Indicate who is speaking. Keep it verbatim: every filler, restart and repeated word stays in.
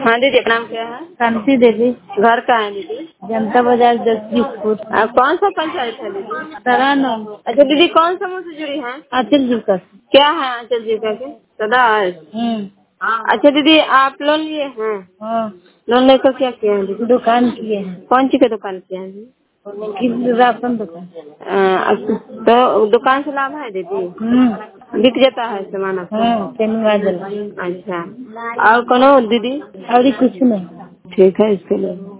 Speaker 1: हाँ दीदी, अपना नाम क्या है?
Speaker 2: कांति देवी।
Speaker 1: घर का है दीदी?
Speaker 2: जनता बाजार दस बीस फुट।
Speaker 1: कौन सा पंचायत है दीदी?
Speaker 2: तरानो।
Speaker 1: अच्छा दीदी, कौन समूह से जुड़ी है?
Speaker 2: आंचल जी का।
Speaker 1: क्या है आंचल जी का? सदा।
Speaker 2: हम्म।
Speaker 1: अच्छा दीदी, आप लोन लिए हैं?
Speaker 2: हाँ।
Speaker 1: लोन लेकर क्या किए हैं दीदी?
Speaker 2: दुकान किए हैं।
Speaker 1: कौन सी की दुकान किए हैं दीदी?
Speaker 2: किस राशन दुकान।
Speaker 1: अ, तो दुकान से लाभ है दीदी?
Speaker 2: हम्म।
Speaker 1: बिक जाता है सामान आपका?
Speaker 2: हाँ, तेनुआ जला।
Speaker 1: अच्छा, और कौन दीदी?
Speaker 2: और कुछ नहीं।
Speaker 1: ठीक है, इसके लिए